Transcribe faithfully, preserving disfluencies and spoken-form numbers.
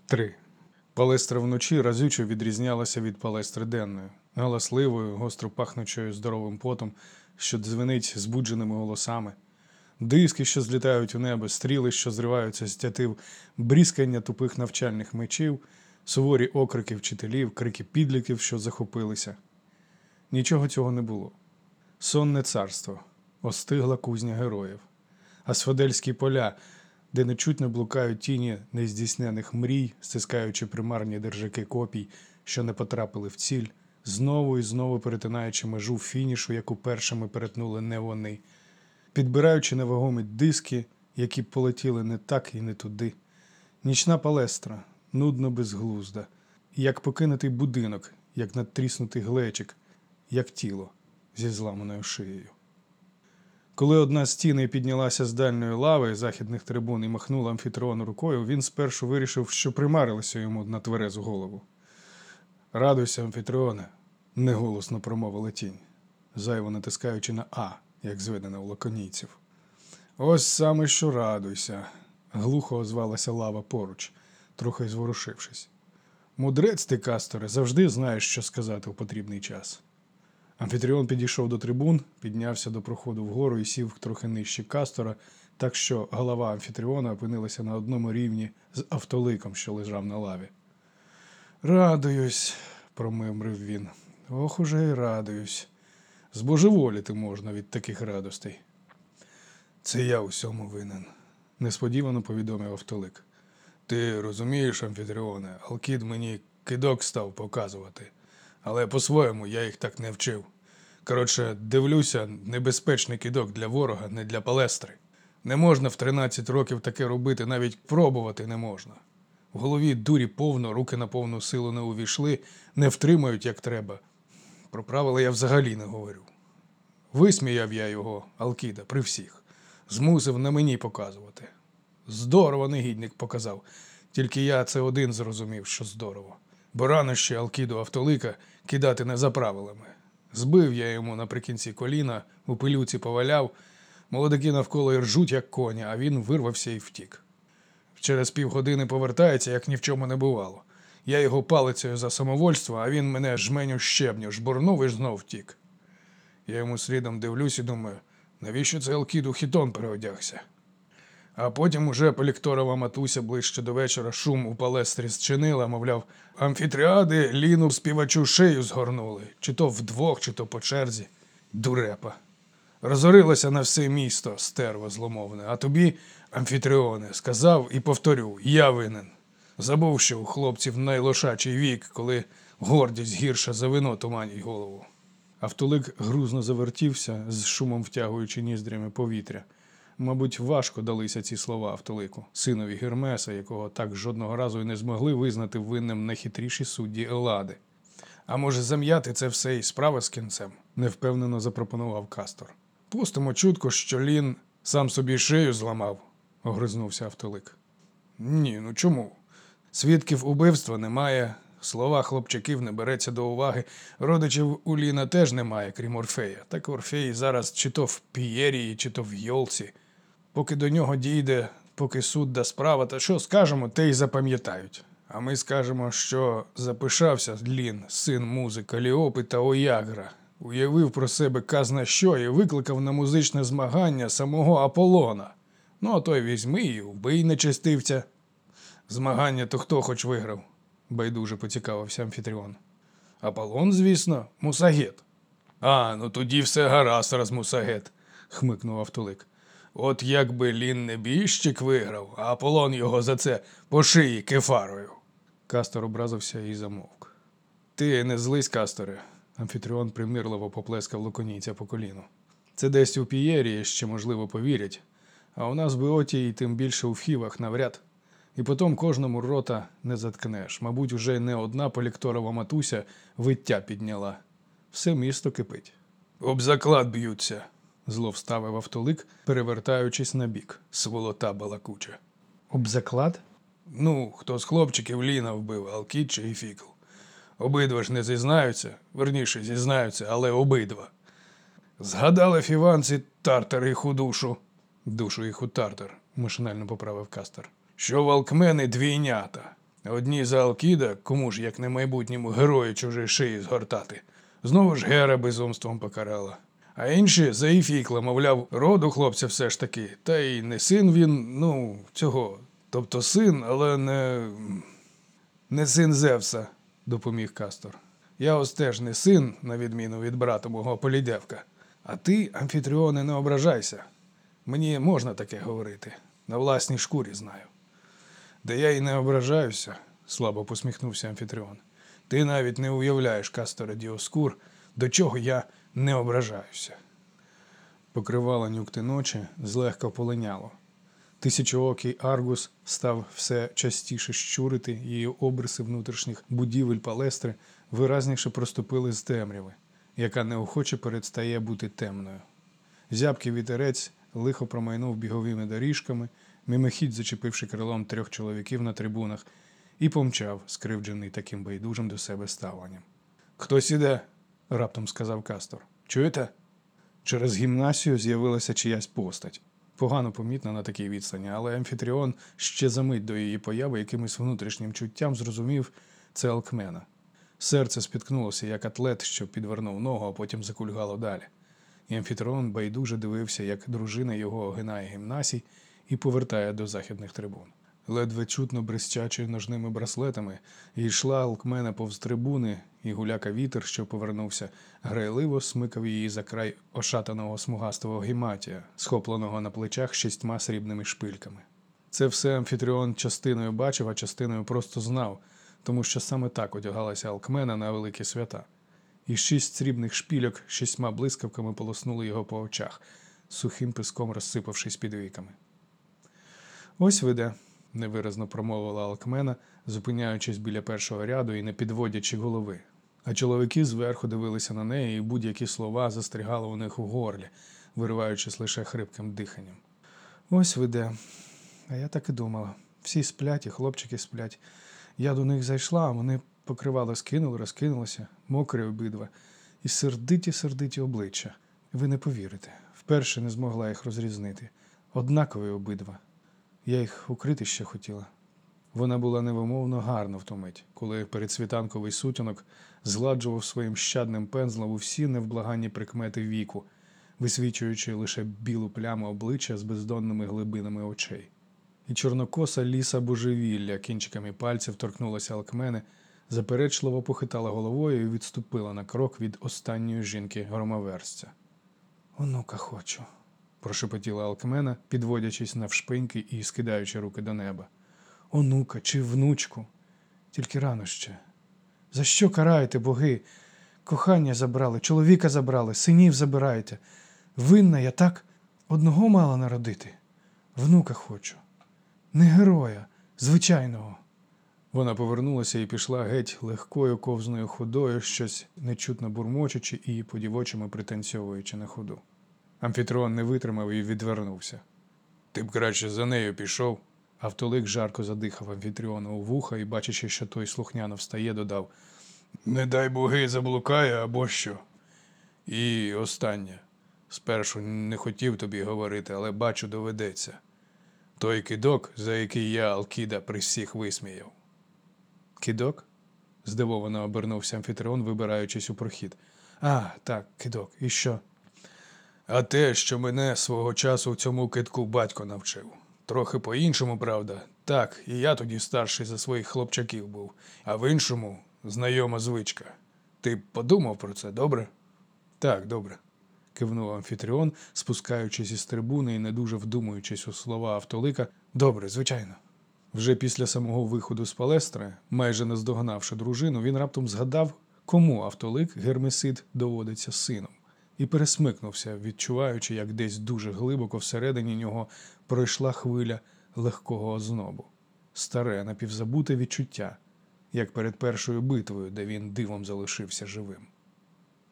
три. Палестра вночі разюче відрізнялася від палестри денної, галасливою, гостро пахнучою здоровим потом, що дзвенить збудженими голосами. Диски, що злітають у небо, стріли, що зриваються з тятив, брізкання тупих навчальних мечів, суворі окрики вчителів, крики підлітків, що захопилися. Нічого цього не було. Сонне царство, остигла кузня героїв, асфодельські поля, де нечутно блукають тіні нездійснених мрій, стискаючи примарні держаки копій, що не потрапили в ціль, знову і знову перетинаючи межу фінішу, яку першими перетнули не вони, підбираючи невагомі диски, які полетіли не так і не туди. Нічна палестра, нудно безглузда, як покинутий будинок, як надтріснутий глечик, як тіло зі зламаною шиєю. Коли одна з тіней піднялася з дальньої лави західних трибун і махнула амфітеону рукою, він спершу вирішив, що примарилося йому на тверезу голову. «Радуйся, амфітеоне», – неголосно промовила тінь, зайво натискаючи на «А», як зведено у лаконійців. «Ось саме що радуйся», – глухо озвалася лава поруч, трохи зворушившись. «Мудрець ти, Касторе, завжди знаєш, що сказати у потрібний час». Амфітеон підійшов до трибун, піднявся до проходу вгору і сів трохи нижче Кастора, так що голова амфітеона опинилася на одному рівні з автоликом, що лежав на лаві. «Радуюсь», – промимрив він, – «ох уже й радуюсь. Збожеволіти можна від таких радостей». «Це я усьому винен», – несподівано повідомив автолик. «Ти розумієш, амфітеоне, Алкід мені кидок став показувати. Але по-своєму я їх так не вчив. Коротше, дивлюся, небезпечний кидок для ворога, не для палестри. Не можна в тринадцять років таке робити, навіть пробувати не можна. В голові дурі повно, руки на повну силу не увійшли, не втримають, як треба. Про правила я взагалі не говорю. Висміяв я його, Алкіда, при всіх. Змусив на мені показувати. Здорово негідник показав, тільки я це один зрозумів, що здорово. Бо рано ще Алкіду автолика кидати не за правилами. Збив я йому наприкінці коліна, у пилюці поваляв, молодики навколо й ржуть, як коні, а він вирвався і втік. Через півгодини повертається, як ні в чому не бувало. Я його палицею за самовольство, а він мене жменю щебню жбурнув і знов втік. Я йому слідом дивлюсь і думаю, навіщо це Алкіду хітон переодягся? А потім уже Полікторова матуся ближче до вечора шум у палестрі зчинила, мовляв, амфітріади Ліну співачу шею згорнули, чи то вдвох, чи то по черзі. Дурепа. Розорилася на все місто, стерво зломовне, а тобі, амфітріоне, сказав і повторю, я винен. Забув, що у хлопців найлошачий вік, коли гордість гірша за вино туманить голову. Автолик грузно завертівся, з шумом втягуючи ніздрями повітря. Мабуть, важко далися ці слова автолику, синові Гермеса, якого так жодного разу й не змогли визнати винним найхитріші судді Елади. А може зам'яти це все і справа з кінцем? Невпевнено запропонував Кастор. Пустимо чутку, що Лін сам собі шею зламав, огризнувся автолик. Ні, ну чому? Свідків убивства немає, слова хлопчаків не береться до уваги, родичів у Ліна теж немає, крім Орфея. Так Орфей зараз чи то в Пієрії, чи то в Йолці. Поки до нього дійде, поки суд да справа, та що скажемо, те й запам'ятають. А ми скажемо, що запишався Лін, син музи Каліопи та Оягра, уявив про себе казна що і викликав на музичне змагання самого Аполлона. Ну, а той візьми і вбий нечестивця. Змагання то хто хоч виграв? Байдуже поцікавився амфітеон. Аполлон, звісно, Мусагет. А, ну тоді все гаразд, раз Мусагет, хмикнув автолик. От якби Лін небіжчик виграв, а Аполлон його за це по шиї кефарою. Кастор образився і замовк. Ти не злись, Касторе, амфітеон примирливо поплескав лаконійця по коліну. Це десь у Пієрії ще, можливо, повірять, а у нас в Біоті і тим більше у Фівах навряд. І потім кожному рота не заткнеш. Мабуть, уже не одна Полікторова матуся виття підняла. Все місто кипить. Об заклад б'ються, зло вставив автолик, перевертаючись на бік. Сволота балакуча. Об заклад? Ну, хто з хлопчиків Ліна вбив, Алкід чи Іфікл. Обидва ж не зізнаються, верніше зізнаються, але обидва. Згадали фіванці Тартар їх у душу. Душу їх у Тартар, машинально поправив Кастор. Що валкмени двійнята. Одні за Алкіда, кому ж як не майбутньому герою чужої шиї згортати. Знову ж Гера безумством покарала. А інші за Іфікла, мовляв, роду хлопця все ж таки. Та й не син він, ну, цього. Тобто син, але не... не син Зевса, допоміг Кастор. Я ось теж не син, на відміну від брата мого Полідевка. А ти, Амфітріоне, не ображайся. Мені можна таке говорити. На власній шкурі знаю. Да я й не ображаюся, слабо посміхнувся Амфітріон. Ти навіть не уявляєш, Касторе Діоскур, до чого я не ображаюся. Покривало нюкти ночі, злегка полиняло. Тисячоокий Аргус став все частіше щурити, її обриси внутрішніх будівель Палестри виразніше проступили з темряви, яка неохоче перестає бути темною. Зябкий вітерець лихо промайнув біговими доріжками, мимохідь зачепивши крилом трьох чоловіків на трибунах, і помчав, скривджений таким байдужим до себе ставленням. «Хтось іде», – раптом сказав Кастор. «Чуєте?» Через гімнасію з'явилася чиясь постать. Погано помітна на такій відстані, але Амфітріон ще за мить до її появи якимось внутрішнім чуттям зрозумів – це Алкмена. Серце спіткнулося, як атлет, що підвернув ногу, а потім закульгало далі. І Амфітріон байдуже дивився, як дружина його огинає гімнасій і повертає до західних трибун. Ледве чутно бризчачи ножними браслетами, йшла Алкмена повз трибуни, і гуляка вітер, що повернувся, грайливо смикав її за край ошатаного смугастого гіматія, схопленого на плечах шістьма срібними шпильками. Це все Амфітріон частиною бачив, а частиною просто знав, тому що саме так одягалася Алкмена на великі свята. І шість срібних шпільок шістьма блискавками полоснули його по очах, сухим писком розсипавшись під віками. «Ось веде», – невиразно промовила Алкмена, зупиняючись біля першого ряду і не підводячи голови. А чоловіки зверху дивилися на неї, і будь-які слова застрягали у них у горлі, вириваючись лише хрипким диханням. «Ось веде. А я так і думала. Всі сплять, і хлопчики сплять. Я до них зайшла, а вони покривало скинули, розкинулися, мокрі обидва, і сердиті-сердиті обличчя. Ви не повірите. Вперше не змогла їх розрізнити. Однакові обидва. Я їх укрити ще хотіла». Вона була невимовно гарна в ту мить, коли передсвітанковий сутінок згладжував своїм щадним пензлом усі невблаганні прикмети віку, висвічуючи лише білу пляму обличчя з бездонними глибинами очей. І чорнокоса ліса божевілля кінчиками пальців торкнулася Алкмени, заперечливо похитала головою і відступила на крок від останньої жінки-громоверця. «Онука хочу», – прошепотіла Алкмена, підводячись навшпиньки і скидаючи руки до неба. «Онука чи внучку? Тільки рано ще. За що караєте, боги? Кохання забрали, чоловіка забрали, синів забираєте. Винна я так одного мала народити? Внука хочу. Не героя, звичайного». Вона повернулася і пішла геть легкою ковзною ходою, щось нечутно бурмочучи і по-дівочому пританцьовуючи на ходу. Амфітріон не витримав і відвернувся. «Ти б краще за нею пішов». Автолик жарко задихав Амфітріона у вуха і, бачачи, що той слухняно встає, додав: «Не дай боги заблукає або що. І останнє. Спершу не хотів тобі говорити, але бачу, доведеться. Той кидок, за який я Алкіда при всіх висміяв». «Кидок?» – здивовано обернувся Амфітріон, вибираючись у прохід. «А, так, кидок. І що?» «А те, що мене свого часу в цьому кидку батько навчив. Трохи по-іншому, правда. Так, і я тоді старший за своїх хлопчаків був. А в іншому знайома звичка. Ти подумав про це, добре?» «Так, добре», – кивнув Амфітріон, спускаючись із трибуни і не дуже вдумуючись у слова Автолика. «Добре, звичайно». Вже після самого виходу з Палестри, майже наздогнавши дружину, він раптом згадав, кому Автолик, Гермесид, доводиться сином. І пересмикнувся, відчуваючи, як десь дуже глибоко всередині нього пройшла хвиля легкого ознобу. Старе, напівзабуте відчуття, як перед першою битвою, де він дивом залишився живим.